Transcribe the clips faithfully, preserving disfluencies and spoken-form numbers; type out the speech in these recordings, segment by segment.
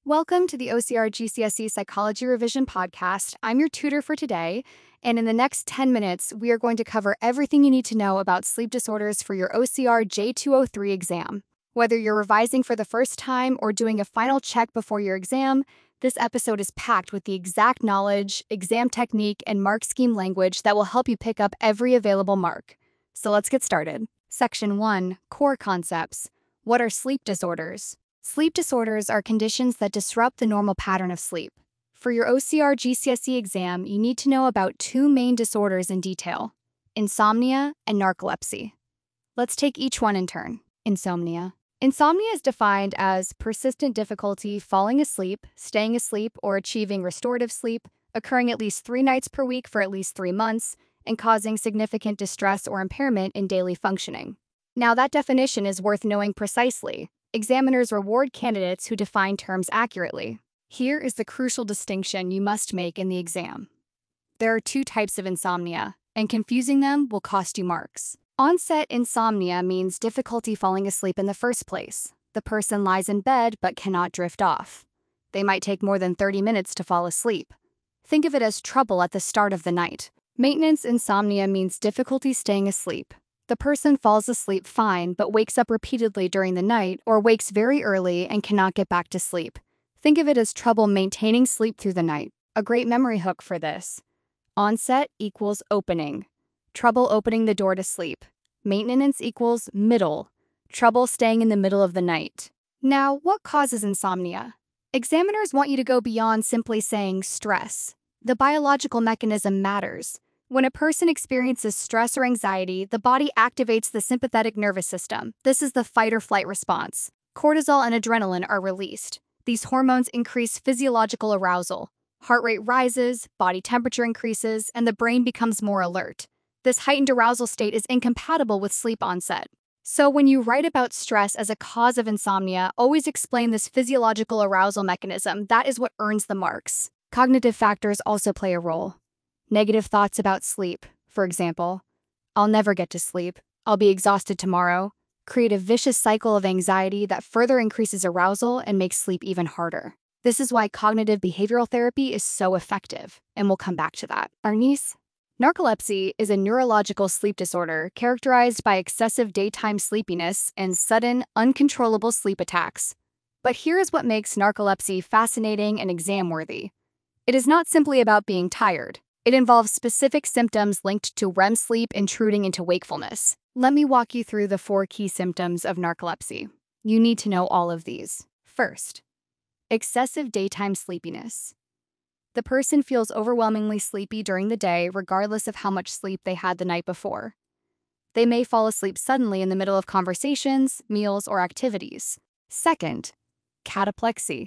Welcome to the O C R G C S E Psychology Revision Podcast. I'm your tutor for today, and in the next ten minutes, we are going to cover everything you need to know about sleep disorders for your O C R J two oh three exam. Whether you're revising for the first time or doing a final check before your exam, this episode is packed with the exact knowledge, exam technique, and mark scheme language that will help you pick up every available mark. So let's get started. Section one, Core Concepts. What are sleep disorders? Sleep disorders are conditions that disrupt the normal pattern of sleep. For your O C R G C S E exam, you need to know about two main disorders in detail: insomnia and narcolepsy. Let's take each one in turn. Insomnia. Insomnia is defined as persistent difficulty falling asleep, staying asleep, or achieving restorative sleep, occurring at least three nights per week for at least three months, and causing significant distress or impairment in daily functioning. Now, that definition is worth knowing precisely. Examiners reward candidates who define terms accurately. Here is the crucial distinction you must make in the exam. There are two types of insomnia, and confusing them will cost you marks. Onset insomnia means difficulty falling asleep in the first place. The person lies in bed but cannot drift off. They might take more than thirty minutes to fall asleep. Think of it as trouble at the start of the night. Maintenance insomnia means difficulty staying asleep. The person falls asleep fine but wakes up repeatedly during the night or wakes very early and cannot get back to sleep. Think of it as trouble maintaining sleep through the night. A great memory hook for this. Onset equals opening. Trouble opening the door to sleep. Maintenance equals middle. Trouble staying in the middle of the night. Now, what causes insomnia? Examiners want you to go beyond simply saying stress. The biological mechanism matters. When a person experiences stress or anxiety, the body activates the sympathetic nervous system. This is the fight or flight response. Cortisol and adrenaline are released. These hormones increase physiological arousal. Heart rate rises, body temperature increases, and the brain becomes more alert. This heightened arousal state is incompatible with sleep onset. So when you write about stress as a cause of insomnia, always explain this physiological arousal mechanism. That is what earns the marks. Cognitive factors also play a role. Negative thoughts about sleep, for example, I'll never get to sleep, I'll be exhausted tomorrow, create a vicious cycle of anxiety that further increases arousal and makes sleep even harder. This is why cognitive behavioral therapy is so effective, and we'll come back to that. Arnis? Narcolepsy is a neurological sleep disorder characterized by excessive daytime sleepiness and sudden, uncontrollable sleep attacks. But here is what makes narcolepsy fascinating and exam-worthy. It is not simply about being tired. It involves specific symptoms linked to R E M sleep intruding into wakefulness. Let me walk you through the four key symptoms of narcolepsy. You need to know all of these. First, excessive daytime sleepiness. The person feels overwhelmingly sleepy during the day, regardless of how much sleep they had the night before. They may fall asleep suddenly in the middle of conversations, meals, or activities. Second, cataplexy.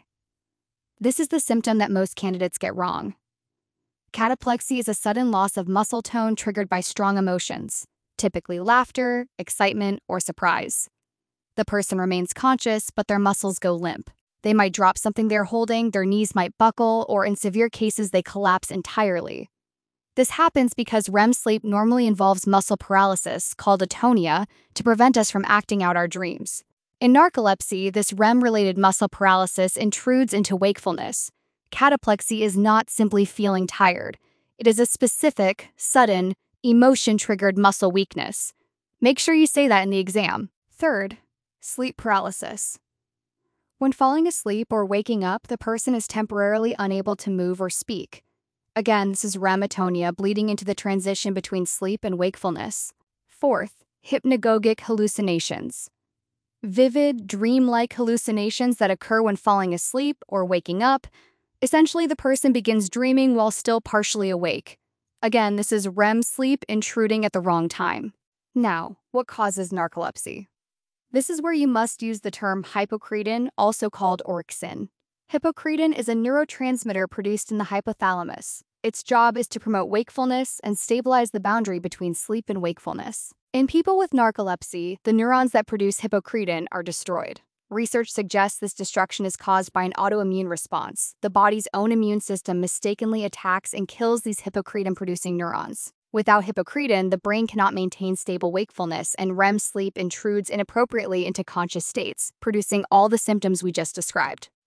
This is the symptom that most candidates get wrong. Cataplexy is a sudden loss of muscle tone triggered by strong emotions, typically laughter, excitement, or surprise. The person remains conscious, but their muscles go limp. They might drop something they're holding, their knees might buckle, or in severe cases, they collapse entirely. This happens because R E M sleep normally involves muscle paralysis, called atonia, to prevent us from acting out our dreams. In narcolepsy, this R E M-related muscle paralysis intrudes into wakefulness. Cataplexy is not simply feeling tired. It is a specific, sudden, emotion-triggered muscle weakness. Make sure you say that in the exam. Third, sleep paralysis. When falling asleep or waking up, the person is temporarily unable to move or speak. Again, this is R E M atonia bleeding into the transition between sleep and wakefulness. Fourth, hypnagogic hallucinations. Vivid, dreamlike hallucinations that occur when falling asleep or waking up. Essentially, the person begins dreaming while still partially awake. Again, this is R E M sleep intruding at the wrong time. Now, what causes narcolepsy? This is where you must use the term hypocretin, also called orexin. Hypocretin is a neurotransmitter produced in the hypothalamus. Its job is to promote wakefulness and stabilize the boundary between sleep and wakefulness. In people with narcolepsy, the neurons that produce hypocretin are destroyed. Research suggests this destruction is caused by an autoimmune response. The body's own immune system mistakenly attacks and kills these hypocretin-producing neurons. Without hypocretin, the brain cannot maintain stable wakefulness, and R E M sleep intrudes inappropriately into conscious states, producing all the symptoms we just described.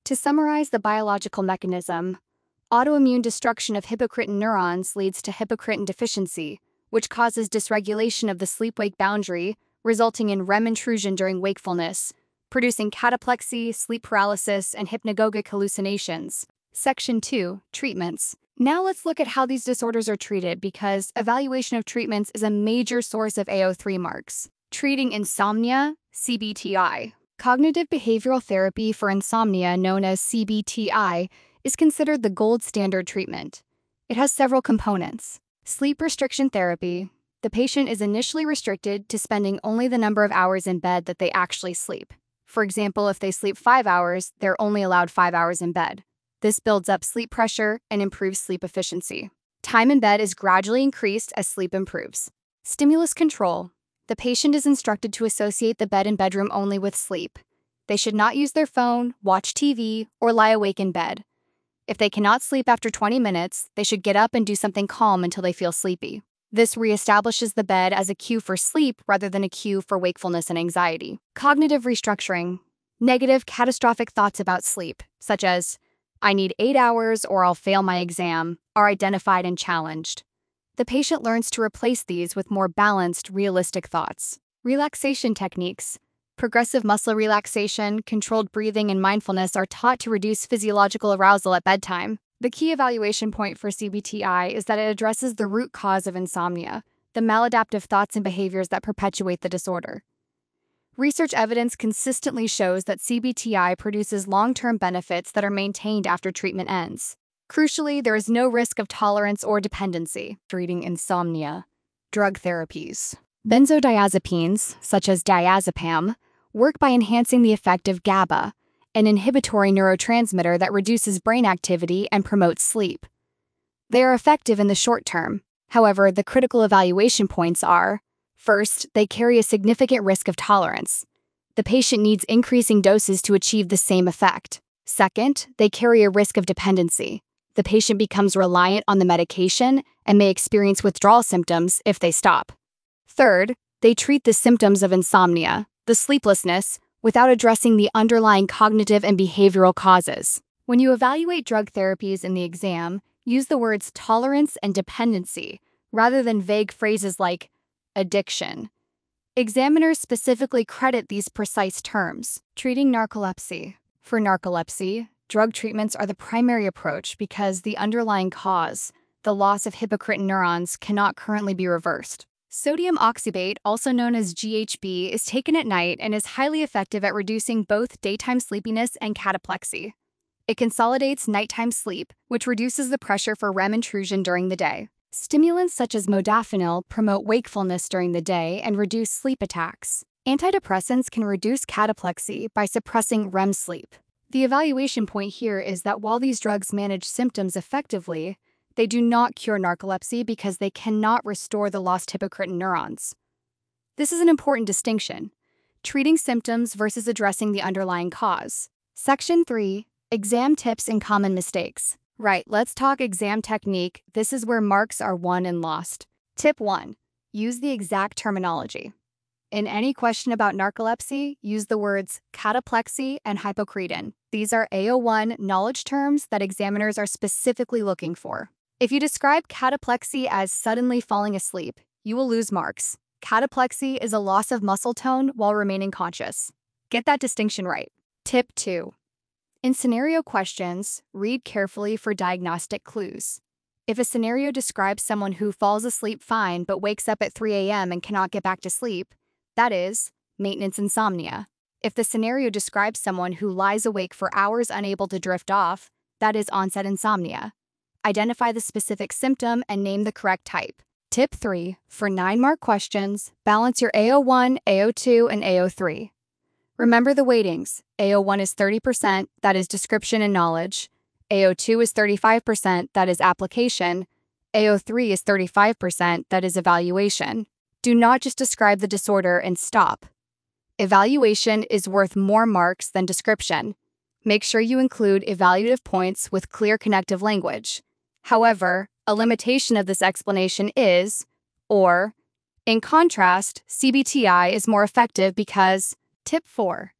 To summarize the biological mechanism, autoimmune destruction of hypocritin neurons leads to hypocritin deficiency, which causes dysregulation of the sleep-wake boundary, resulting in R E M intrusion during wakefulness, producing cataplexy, sleep paralysis, and hypnagogic hallucinations. Section two. Treatments. Now let's look at how these disorders are treated because evaluation of treatments is a major source of A O three marks. Treating insomnia, C B T I. Cognitive behavioral therapy for insomnia, known as C B T I, is considered the gold standard treatment. It has several components. Sleep restriction therapy. The patient is initially restricted to spending only the number of hours in bed that they actually sleep. For example, if they sleep five hours, they're only allowed five hours in bed. This builds up sleep pressure and improves sleep efficiency. Time in bed is gradually increased as sleep improves. Stimulus control. The patient is instructed to associate the bed and bedroom only with sleep. They should not use their phone, watch T V, or lie awake in bed. If they cannot sleep after twenty minutes, they should get up and do something calm until they feel sleepy. This reestablishes the bed as a cue for sleep rather than a cue for wakefulness and anxiety. Cognitive restructuring. Negative, catastrophic thoughts about sleep, such as, I need eight hours or I'll fail my exam, are identified and challenged. The patient learns to replace these with more balanced, realistic thoughts. Relaxation techniques. Progressive muscle relaxation, controlled breathing, and mindfulness are taught to reduce physiological arousal at bedtime. The key evaluation point for C B T I is that it addresses the root cause of insomnia, the maladaptive thoughts and behaviors that perpetuate the disorder. Research evidence consistently shows that C B T I produces long-term benefits that are maintained after treatment ends. Crucially, there is no risk of tolerance or dependency. Treating insomnia. Drug therapies. Benzodiazepines, such as diazepam, work by enhancing the effect of GABA, an inhibitory neurotransmitter that reduces brain activity and promotes sleep. They are effective in the short term. However, the critical evaluation points are: first, they carry a significant risk of tolerance. The patient needs increasing doses to achieve the same effect. Second, they carry a risk of dependency. The patient becomes reliant on the medication and may experience withdrawal symptoms if they stop. Third, they treat the symptoms of insomnia, the sleeplessness, without addressing the underlying cognitive and behavioral causes. When you evaluate drug therapies in the exam, use the words tolerance and dependency rather than vague phrases like addiction. Examiners specifically credit these precise terms. Treating narcolepsy. For narcolepsy, drug treatments are the primary approach because the underlying cause, the loss of hypocritin neurons, cannot currently be reversed. Sodium oxybate, also known as G H B, is taken at night and is highly effective at reducing both daytime sleepiness and cataplexy. It consolidates nighttime sleep, which reduces the pressure for R E M intrusion during the day. Stimulants such as modafinil promote wakefulness during the day and reduce sleep attacks. Antidepressants can reduce cataplexy by suppressing R E M sleep. The evaluation point here is that while these drugs manage symptoms effectively, they do not cure narcolepsy because they cannot restore the lost hypocritin neurons. This is an important distinction: treating symptoms versus addressing the underlying cause. Section three. Exam tips and common mistakes. Right, let's talk exam technique. This is where marks are won and lost. Tip one. Use the exact terminology. In any question about narcolepsy, use the words cataplexy and hypocretin. These are A O one knowledge terms that examiners are specifically looking for. If you describe cataplexy as suddenly falling asleep, you will lose marks. Cataplexy is a loss of muscle tone while remaining conscious. Get that distinction right. Tip two. In scenario questions, read carefully for diagnostic clues. If a scenario describes someone who falls asleep fine but wakes up at three a m and cannot get back to sleep, that is maintenance insomnia. If the scenario describes someone who lies awake for hours unable to drift off, that is onset insomnia. Identify the specific symptom and name the correct type. Tip three. For nine-mark questions, balance your A O one, A O two, and A O three. Remember the weightings. A O one is thirty percent, that is description and knowledge. A O two is thirty-five percent, that is application. A O three is thirty-five percent, that is evaluation. Do not just describe the disorder and stop. Evaluation is worth more marks than description. Make sure you include evaluative points with clear connective language. However, a limitation of this explanation is, or, in contrast, C B T I is more effective because. Tip four.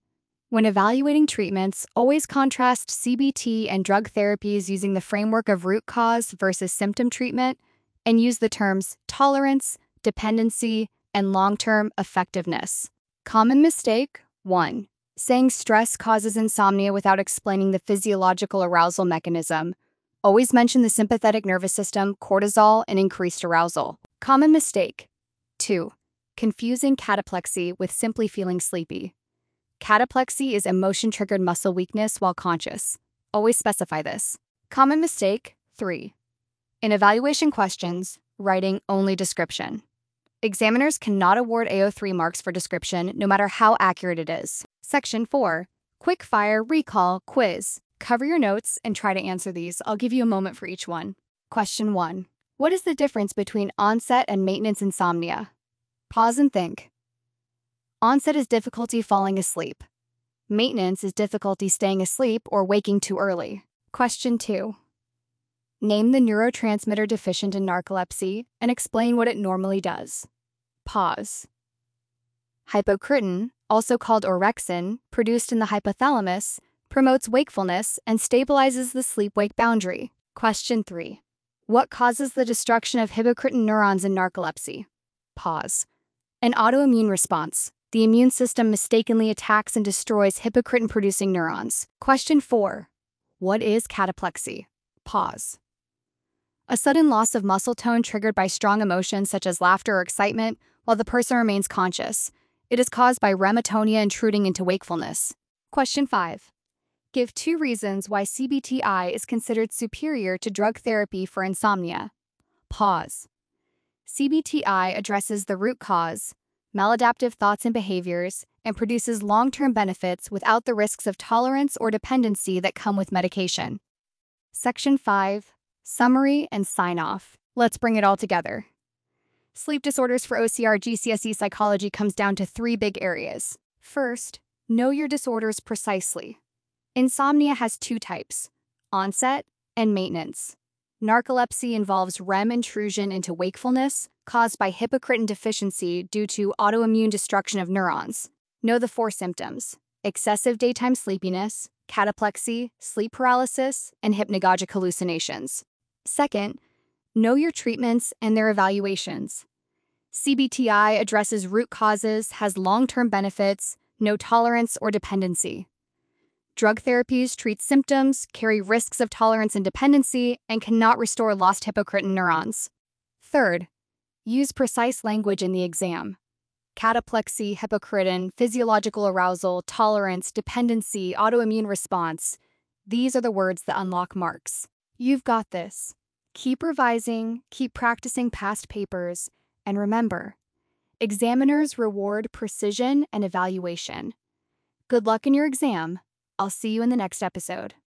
When evaluating treatments, always contrast C B T and drug therapies using the framework of root cause versus symptom treatment, and use the terms tolerance, dependency, and long-term effectiveness. Common mistake one. Saying stress causes insomnia without explaining the physiological arousal mechanism. Always mention the sympathetic nervous system, cortisol, and increased arousal. Common mistake two. Confusing cataplexy with simply feeling sleepy. Cataplexy is emotion-triggered muscle weakness while conscious. Always specify this. Common mistake three. In evaluation questions, writing only description. Examiners cannot award A O three marks for description, no matter how accurate it is. Section four. Quick fire recall quiz. Cover your notes and try to answer these. I'll give you a moment for each one. Question one. What is the difference between onset and maintenance insomnia? Pause and think. Onset is difficulty falling asleep. Maintenance is difficulty staying asleep or waking too early. Question two. Name the neurotransmitter deficient in narcolepsy and explain what it normally does. Pause. Hypocretin, also called orexin, produced in the hypothalamus, promotes wakefulness and stabilizes the sleep-wake boundary. Question three. What causes the destruction of hypocretin neurons in narcolepsy? Pause. An autoimmune response. The immune system mistakenly attacks and destroys hypocretin-producing neurons. Question four. What is cataplexy? Pause. A sudden loss of muscle tone triggered by strong emotions such as laughter or excitement while the person remains conscious. It is caused by REM atonia intruding into wakefulness. Question five. Give two reasons why C B T I is considered superior to drug therapy for insomnia. Pause. C B T I addresses the root cause, maladaptive thoughts and behaviors, and produces long-term benefits without the risks of tolerance or dependency that come with medication. Section five. Summary and sign-off. Let's bring it all together. Sleep disorders for O C R G C S E psychology comes down to three big areas. First, know your disorders precisely. Insomnia has two types, onset and maintenance. Narcolepsy involves REM intrusion into wakefulness caused by hypocretin deficiency due to autoimmune destruction of neurons. Know the four symptoms: excessive daytime sleepiness, cataplexy, sleep paralysis, and hypnagogic hallucinations. Second, know your treatments and their evaluations. C B T I addresses root causes, has long-term benefits, no tolerance or dependency. Drug therapies treat symptoms, carry risks of tolerance and dependency, and cannot restore lost hypocretin neurons. Third, use precise language in the exam. Cataplexy, hypocretin, physiological arousal, tolerance, dependency, autoimmune response. These are the words that unlock marks. You've got this. Keep revising, keep practicing past papers, and remember, examiners reward precision and evaluation. Good luck in your exam. I'll see you in the next episode.